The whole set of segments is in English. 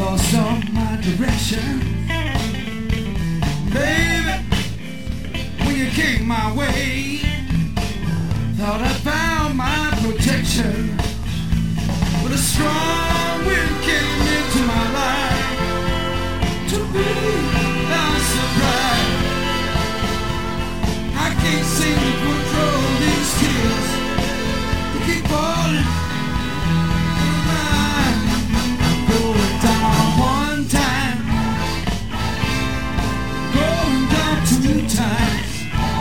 lost all my direction. Baby, when you came my way, thought I found my protection. But a strong wind came into my life, took me by surprise. I can't seem to control these tears, they keep falling. Going down one time, going down two times.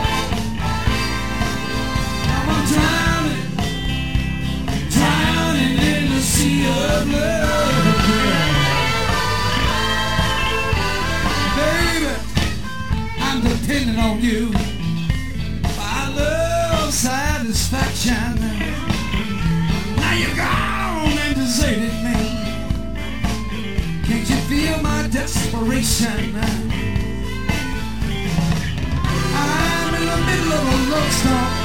I'm drowning, drowning in the sea of love. Baby, I'm depending on you. I love satisfaction. Now you're gone and deserted me. Can't you feel my desperation? I'm in the middle of a love storm.